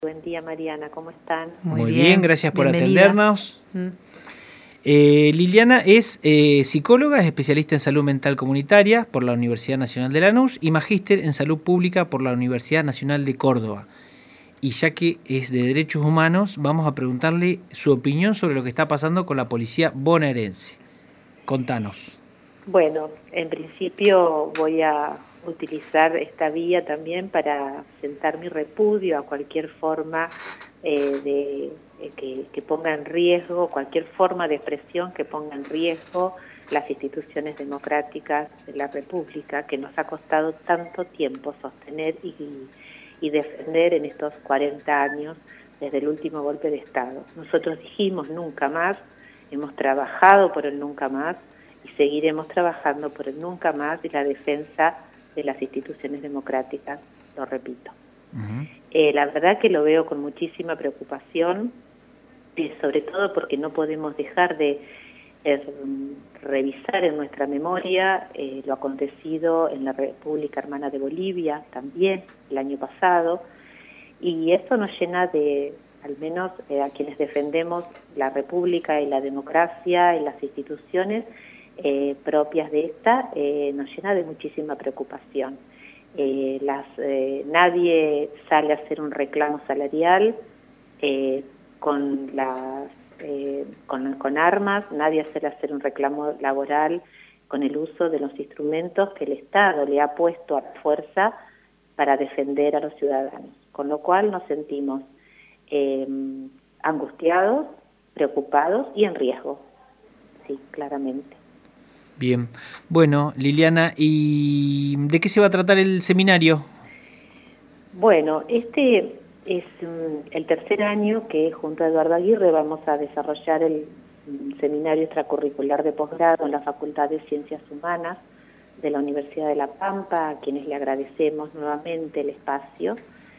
Buen día, Mariana, ¿cómo están? Muy bien, gracias por bienvenida. atendernos. Liliana es psicóloga, es especialista en salud mental comunitaria por la Universidad Nacional de Lanús y magíster en salud pública por la Universidad Nacional de Córdoba. Y ya que es de derechos humanos, vamos a preguntarle su opinión sobre lo que está pasando con la policía bonaerense. Contanos. Bueno, en principio voy a utilizar esta vía también para sentar mi repudio a cualquier forma que ponga en riesgo, cualquier forma de expresión que ponga en riesgo las instituciones democráticas de la República, que nos ha costado tanto tiempo sostener y defender en estos 40 años desde el último golpe de Estado. Nosotros dijimos nunca más, hemos trabajado por el nunca más y seguiremos trabajando por el nunca más y la defensa de las instituciones democráticas, lo repito. La verdad que lo veo con muchísima preocupación, sobre todo porque no podemos dejar de revisar en nuestra memoria lo acontecido en la República Hermana de Bolivia también el año pasado, y eso nos llena de, al menos a quienes defendemos la República y la democracia y las instituciones propias de esta, nos llena de muchísima preocupación. Nadie sale a hacer un reclamo salarial con armas, nadie sale a hacer un reclamo laboral con el uso de los instrumentos que el Estado le ha puesto a la fuerza para defender a los ciudadanos, con lo cual nos sentimos angustiados, preocupados y en riesgo, sí, claramente. Bien, bueno, Liliana, ¿y de qué se va a tratar el seminario? Bueno, este es el tercer año que junto a Eduardo Aguirre vamos a desarrollar el seminario extracurricular de posgrado en la Facultad de Ciencias Humanas de la Universidad de La Pampa, a quienes le agradecemos nuevamente el espacio.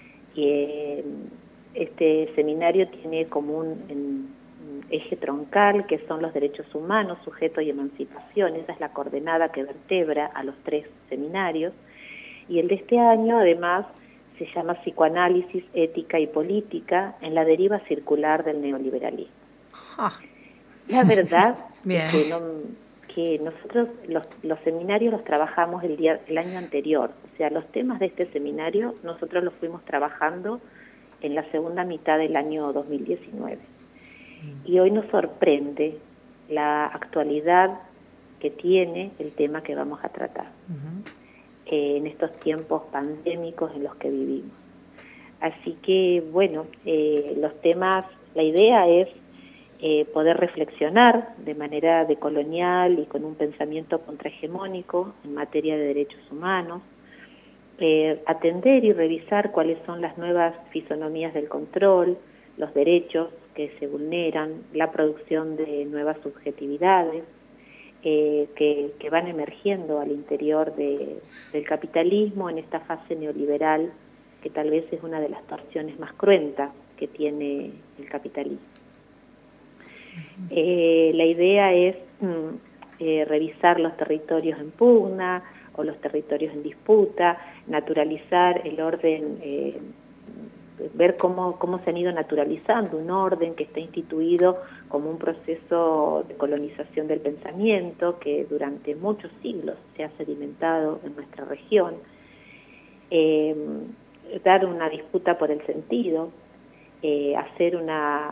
Este seminario tiene como un eje troncal, que son los derechos humanos, sujeto y emancipación. Esa es la coordenada que vertebra a los tres seminarios. Y el de este año, además, se llama Psicoanálisis, Ética y Política en la deriva circular del neoliberalismo. La verdad es que nosotros los seminarios los trabajamos el año anterior. O sea, los temas de este seminario nosotros los fuimos trabajando en la segunda mitad del año 2019. Y hoy nos sorprende la actualidad que tiene el tema que vamos a tratar en estos tiempos pandémicos en los que vivimos. Así que, bueno, los temas, la idea es poder reflexionar de manera decolonial y con un pensamiento contrahegemónico en materia de derechos humanos, atender y revisar cuáles son las nuevas fisonomías del control, los derechos que se vulneran, la producción de nuevas subjetividades que van emergiendo al interior del capitalismo en esta fase neoliberal, que tal vez es una de las torsiones más cruentas que tiene el capitalismo. La idea es revisar los territorios en pugna o los territorios en disputa, naturalizar el orden, ver cómo se han ido naturalizando un orden que está instituido como un proceso de colonización del pensamiento que durante muchos siglos se ha sedimentado en nuestra región, dar una disputa por el sentido, hacer un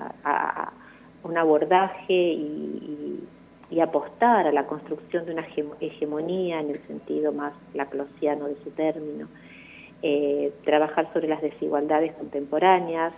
abordaje y apostar a la construcción de una hegemonía en el sentido más laclosiano de su término, trabajar sobre las desigualdades contemporáneas,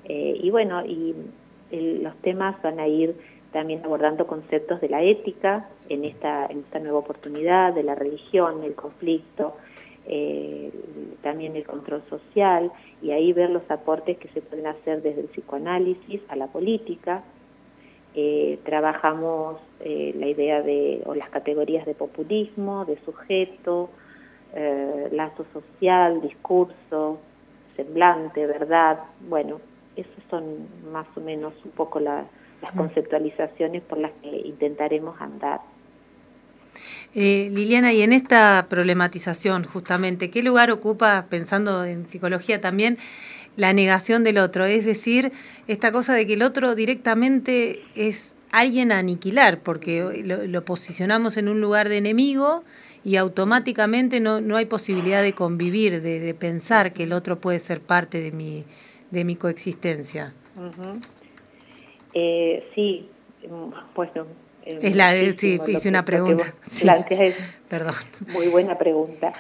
los temas van a ir también abordando conceptos de la ética en esta nueva oportunidad, de la religión, el conflicto, también el control social, y ahí ver los aportes que se pueden hacer desde el psicoanálisis a la política. Trabajamos la idea o las categorías de populismo, de sujeto, lazo social, discurso, semblante, verdad. Bueno, esos son más o menos un poco las conceptualizaciones por las que intentaremos andar. Liliana, y en esta problematización justamente, ¿qué lugar ocupa, pensando en psicología también, la negación del otro, es decir, esta cosa de que el otro directamente es alguien a aniquilar, porque lo posicionamos en un lugar de enemigo y automáticamente no hay posibilidad de convivir, de pensar que el otro puede ser parte de mi coexistencia. Uh-huh. Sí, bueno, sí, hice una pregunta. Lo que vos planteas es Perdón. Muy buena pregunta.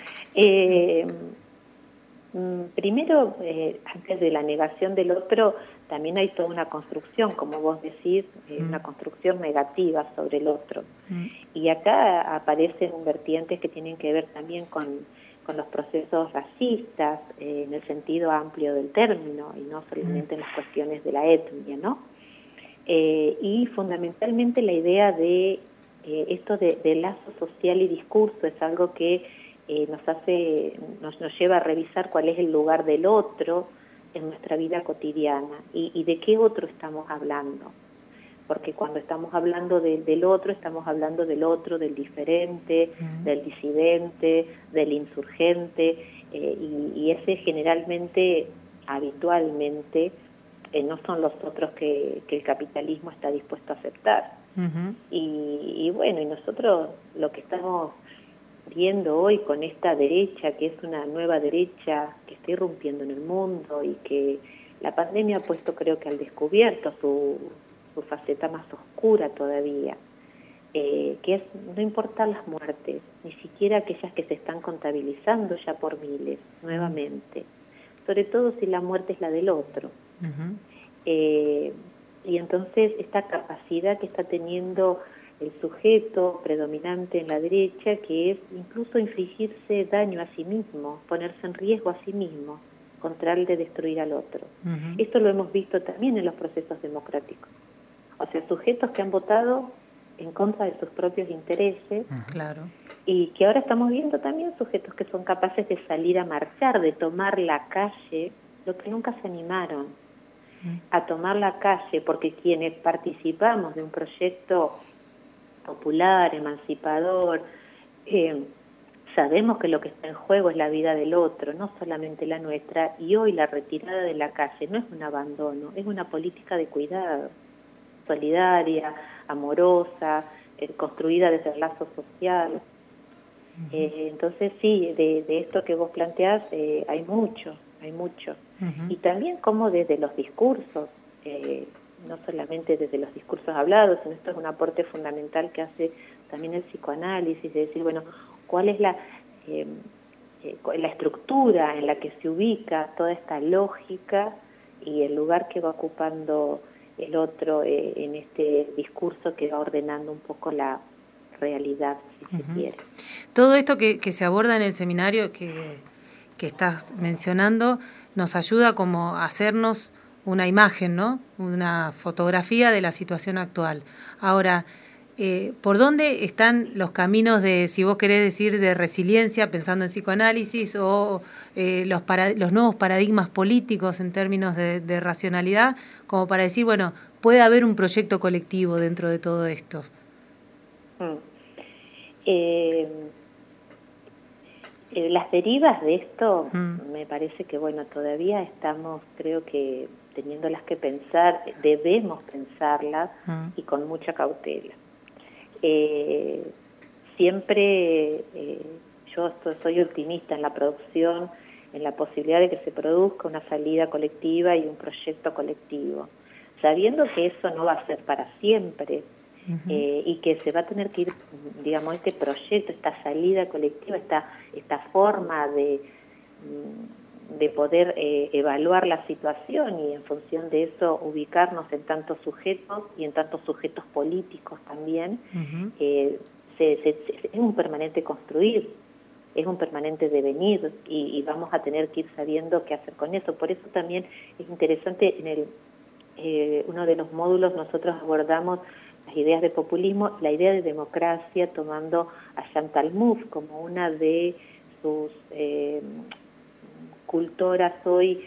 Primero, antes de la negación del otro, también hay toda una construcción, como vos decís, una construcción negativa sobre el otro. Y acá aparecen vertientes que tienen que ver también con los procesos racistas, en el sentido amplio del término, y no solamente en las cuestiones de la etnia, ¿no? Y fundamentalmente la idea de esto de lazo social y discurso es algo que nos lleva a revisar cuál es el lugar del otro en nuestra vida cotidiana y de qué otro estamos hablando. Porque cuando estamos hablando del otro, estamos hablando del otro, del diferente, del disidente, del insurgente, y ese generalmente, habitualmente, no son los otros que el capitalismo está dispuesto a aceptar. Uh-huh. Y bueno, y nosotros lo que estamos viendo hoy con esta derecha, que es una nueva derecha que está irrumpiendo en el mundo y que la pandemia ha puesto, creo que al descubierto su faceta más oscura todavía, que es no importar las muertes, ni siquiera aquellas que se están contabilizando ya por miles, nuevamente, sobre todo si la muerte es la del otro. Uh-huh. Y entonces esta capacidad que está teniendo el sujeto predominante en la derecha, que es incluso infligirse daño a sí mismo, ponerse en riesgo a sí mismo, con tal de destruir al otro. Uh-huh. Esto lo hemos visto también en los procesos democráticos. O sea, sujetos que han votado en contra de sus propios intereses, claro, y que ahora estamos viendo también sujetos que son capaces de salir a marchar, de tomar la calle, lo que nunca se animaron a tomar la calle, porque quienes participamos de un proyecto popular, emancipador, sabemos que lo que está en juego es la vida del otro, no solamente la nuestra, y hoy la retirada de la calle no es un abandono, es una política de cuidado, solidaria, amorosa, construida desde el lazo social. Uh-huh. Entonces sí, de esto que vos planteás hay mucho. Uh-huh. Y también como desde los discursos, no solamente desde los discursos hablados, sino esto es un aporte fundamental que hace también el psicoanálisis, de decir, bueno, cuál es la estructura en la que se ubica toda esta lógica y el lugar que va ocupando el otro en este discurso que va ordenando un poco la realidad, si uh-huh. se quiere. Todo esto que se aborda en el seminario que estás mencionando nos ayuda como a hacernos una imagen, ¿no? Una fotografía de la situación actual. Ahora, ¿por dónde están los caminos de, si vos querés decir, de resiliencia, pensando en psicoanálisis, o los nuevos paradigmas políticos en términos de racionalidad, como para decir, bueno, puede haber un proyecto colectivo dentro de todo esto? Las derivas de esto, me parece que, bueno, todavía estamos, creo que, teniéndolas que pensar, debemos pensarlas y con mucha cautela. Siempre yo soy optimista en la producción, en la posibilidad de que se produzca una salida colectiva y un proyecto colectivo, sabiendo que eso no va a ser para siempre. Uh-huh. Y que se va a tener que ir, digamos, este proyecto, esta salida colectiva, esta forma de poder evaluar la situación y en función de eso ubicarnos en tantos sujetos y en tantos sujetos políticos también. Uh-huh. Es un permanente construir, es un permanente devenir y vamos a tener que ir sabiendo qué hacer con eso. Por eso también es interesante, en uno de los módulos nosotros abordamos las ideas de populismo, la idea de democracia, tomando a Chantal Mouffe como una de sus cultoras hoy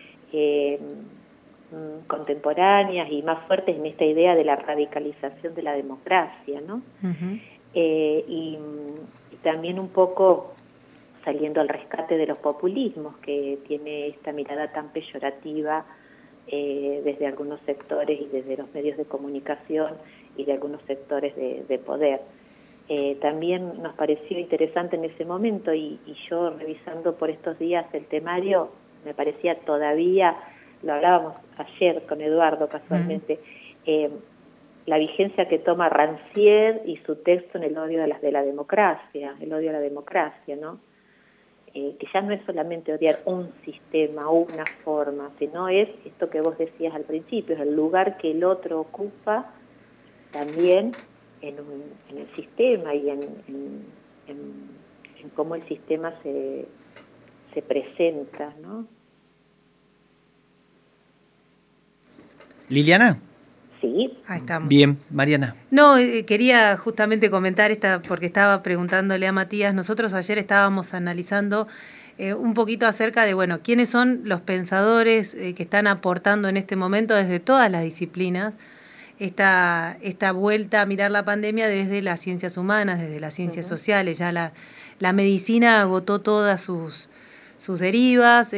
contemporáneas y más fuertes en esta idea de la radicalización de la democracia, ¿no? Uh-huh. Y también un poco saliendo al rescate de los populismos, que tiene esta mirada tan peyorativa desde algunos sectores y desde los medios de comunicación y de algunos sectores de poder. También nos pareció interesante en ese momento y yo revisando por estos días el temario, me parecía todavía, lo hablábamos ayer con Eduardo casualmente, la vigencia que toma Rancière y su texto en el odio de la democracia, el odio a la democracia, ¿no? Que ya no es solamente odiar un sistema o una forma, sino es esto que vos decías al principio, es el lugar que el otro ocupa también en el sistema y en cómo el sistema se presenta, ¿no? Liliana. Sí. Ahí estamos. Bien, Mariana. No, quería justamente comentar porque estaba preguntándole a Matías, nosotros ayer estábamos analizando un poquito acerca de, bueno, quiénes son los pensadores que están aportando en este momento desde todas las disciplinas esta vuelta a mirar la pandemia desde las ciencias humanas, desde las ciencias sociales. Ya la medicina agotó todas sus derivas,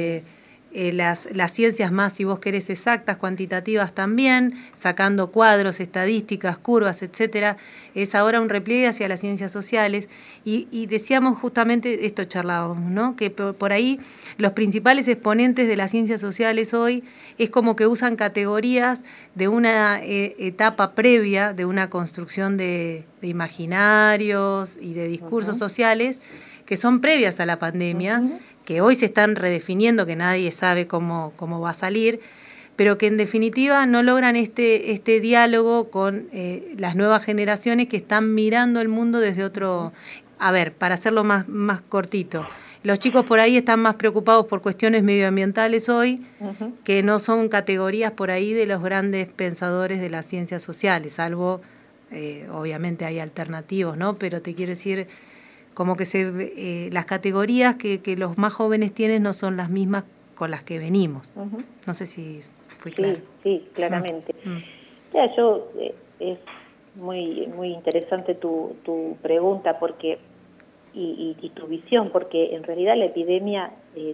las ciencias más, si vos querés, exactas, cuantitativas también, sacando cuadros, estadísticas, curvas, etcétera. Es ahora un repliegue hacia las ciencias sociales y decíamos justamente, esto charlábamos, ¿no? Que por ahí los principales exponentes de las ciencias sociales hoy es como que usan categorías de una etapa previa, de una construcción de imaginarios y de discursos sociales que son previas a la pandemia, que hoy se están redefiniendo, que nadie sabe cómo va a salir, pero que en definitiva no logran este diálogo con las nuevas generaciones que están mirando el mundo desde otro... A ver, para hacerlo más cortito, los chicos por ahí están más preocupados por cuestiones medioambientales hoy, que no son categorías por ahí de los grandes pensadores de las ciencias sociales, salvo, obviamente hay alternativos, ¿no? Pero te quiero decir... como que las categorías que los más jóvenes tienen no son las mismas con las que venimos. No sé si fui claro. Sí, claramente. Ya, es muy interesante tu pregunta porque y tu visión, porque en realidad la epidemia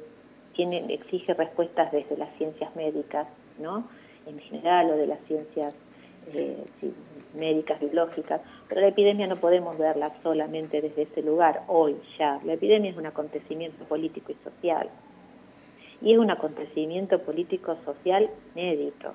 exige respuestas desde las ciencias médicas, ¿no? En general, o de las ciencias médicas, biológicas, pero la epidemia no podemos verla solamente desde ese lugar hoy ya. La epidemia es un acontecimiento político y social, y es un acontecimiento político-social inédito.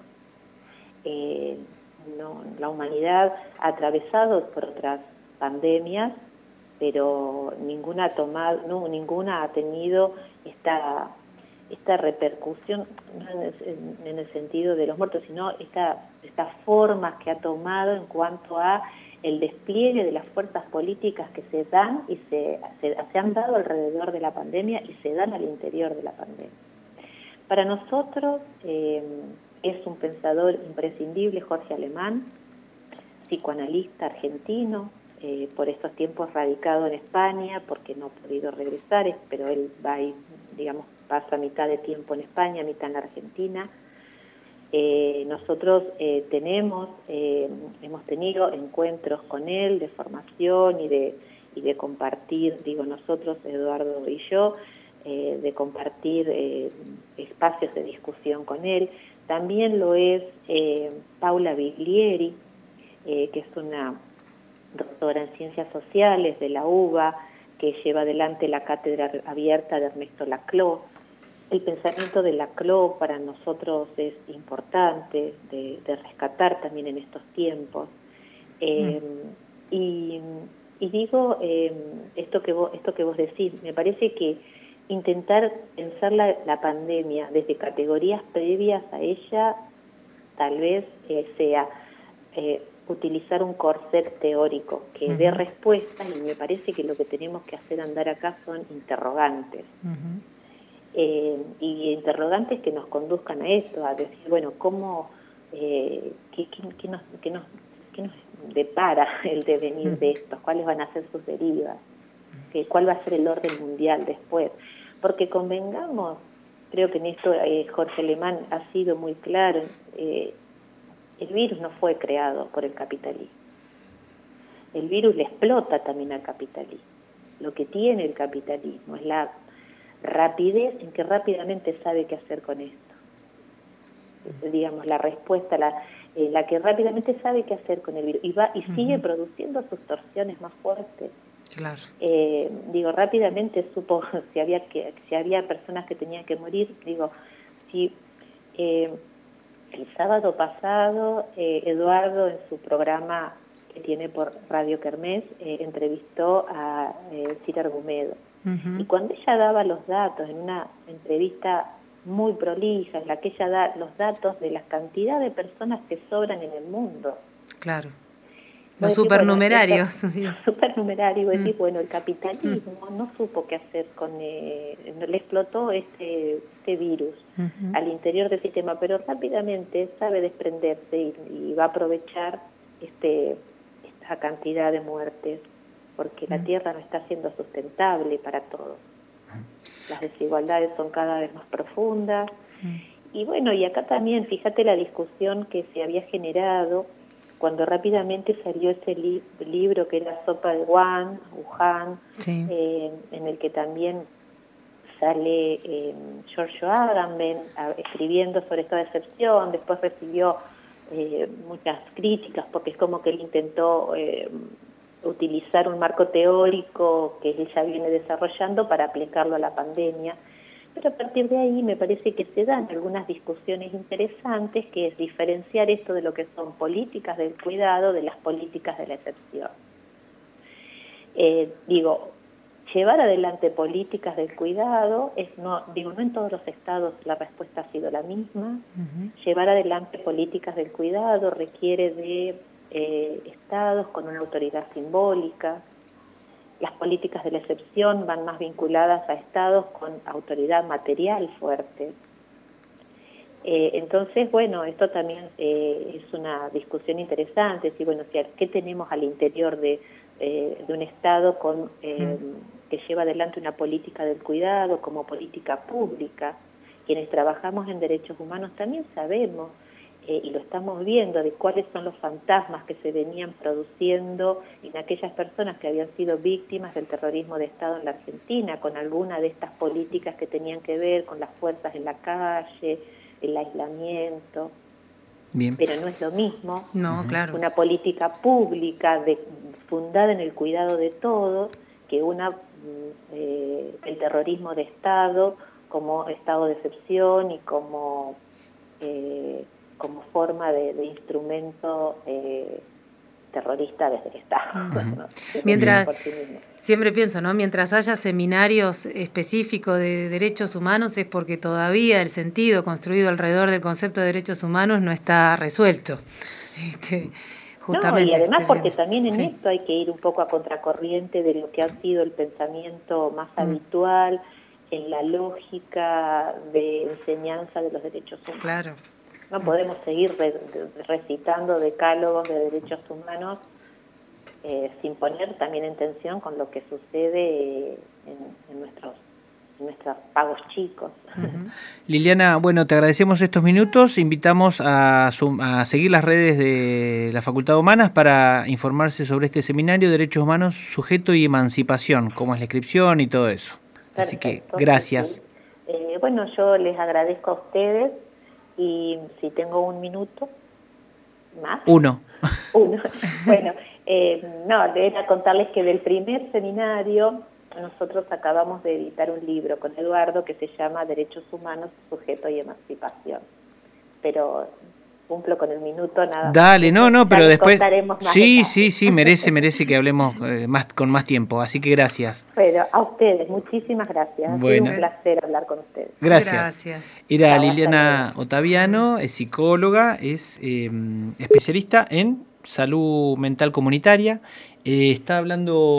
La humanidad ha atravesado por otras pandemias, pero ninguna ha tenido esta repercusión, no en el sentido de los muertos, sino estas formas que ha tomado en cuanto a el despliegue de las fuerzas políticas que se dan y se han dado alrededor de la pandemia y se dan al interior de la pandemia. Para nosotros es un pensador imprescindible Jorge Alemán, psicoanalista argentino, por estos tiempos radicado en España, porque no ha podido regresar, pero él va y, digamos, pasa mitad de tiempo en España, mitad en la Argentina. Nosotros hemos tenido encuentros con él de formación y de compartir, digo nosotros, Eduardo y yo, de compartir espacios de discusión con él. También lo es Paula Biglieri, que es una doctora en Ciencias Sociales de la UBA, que lleva adelante la cátedra abierta de Ernesto Laclau. El pensamiento de Laclau para nosotros es importante de rescatar también en estos tiempos. Y digo esto que vos decís, me parece que intentar pensar la pandemia desde categorías previas a ella tal vez sea utilizar un corset teórico que dé respuestas, y me parece que lo que tenemos que hacer andar acá son interrogantes. Y interrogantes que nos conduzcan a esto, a decir, bueno, ¿cómo, qué nos depara el devenir de esto? ¿Cuáles van a ser sus derivas? ¿Cuál va a ser el orden mundial después? Porque convengamos, creo que en esto Jorge Alemán ha sido muy claro, el virus no fue creado por el capitalismo. El virus le explota también al capitalismo. lo que tiene el capitalismo, es la rapidez en que rápidamente sabe qué hacer con esto. Digamos, la respuesta, la que rápidamente sabe qué hacer con el virus y sigue produciendo sus torsiones más fuertes. Claro. Rápidamente supo si había personas que tenían que morir. El sábado pasado Eduardo, en su programa que tiene por Radio Kermés, entrevistó a Cira Argumedo. Y cuando ella daba los datos en una entrevista muy prolija, en la que ella da los datos de la cantidad de personas que sobran en el mundo. Claro. Los supernumerarios. Los supernumerarios. El capitalismo no supo qué hacer le explotó este virus al interior del sistema, pero rápidamente sabe desprenderse y va a aprovechar esta cantidad de muertes, porque la Tierra no está siendo sustentable para todos. Las desigualdades son cada vez más profundas. Y acá también, fíjate la discusión que se había generado cuando rápidamente salió ese libro que era Sopa de Wuhan, en el que también sale Giorgio Agamben escribiendo sobre esta decepción. Después recibió muchas críticas porque es como que él intentó utilizar un marco teórico que él ya viene desarrollando para aplicarlo a la pandemia. Pero a partir de ahí me parece que se dan algunas discusiones interesantes, que es diferenciar esto de lo que son políticas del cuidado de las políticas de la excepción. Llevar adelante políticas del cuidado, no en todos los estados la respuesta ha sido la misma. Llevar adelante políticas del cuidado requiere de estados con una autoridad simbólica. Las políticas de la excepción van más vinculadas a estados con autoridad material fuerte. Entonces, esto también es una discusión interesante. ¿Qué tenemos al interior de un estado que lleva adelante una política del cuidado como política pública? Quienes trabajamos en derechos humanos también sabemos y lo estamos viendo, de cuáles son los fantasmas que se venían produciendo en aquellas personas que habían sido víctimas del terrorismo de Estado en la Argentina, con alguna de estas políticas que tenían que ver con las fuerzas en la calle, el aislamiento. Bien. Pero no es lo mismo claro. Una política pública fundada en el cuidado de todos que el terrorismo de Estado como estado de excepción y como forma de instrumento terrorista desde el Estado. Siempre pienso, mientras haya seminarios específicos de derechos humanos es porque todavía el sentido construido alrededor del concepto de derechos humanos no está resuelto. Justamente, y además porque también en esto hay que ir un poco a contracorriente de lo que ha sido el pensamiento más habitual en la lógica de enseñanza de los derechos humanos. Claro. No podemos seguir recitando decálogos de derechos humanos sin poner también en tensión con lo que sucede en nuestros pagos chicos. Liliana, te agradecemos estos minutos. Invitamos a seguir las redes de la Facultad de Humanas para informarse sobre este seminario Derechos Humanos, Sujeto y Emancipación, cómo es la inscripción y todo eso. Perfecto. Así que gracias. Yo les agradezco a ustedes. Y si tengo un minuto más. Uno. Era contarles que del primer seminario nosotros acabamos de editar un libro con Eduardo que se llama Derechos Humanos, Sujeto y Emancipación. Pero cumplo con el minuto, nada. Dale, pero después sí, merece que hablemos con más tiempo, así que gracias. Pero a ustedes, muchísimas gracias. Ha sido un placer hablar con ustedes. Gracias. Era Liliana Ottaviano, es psicóloga, es especialista en salud mental comunitaria, está hablando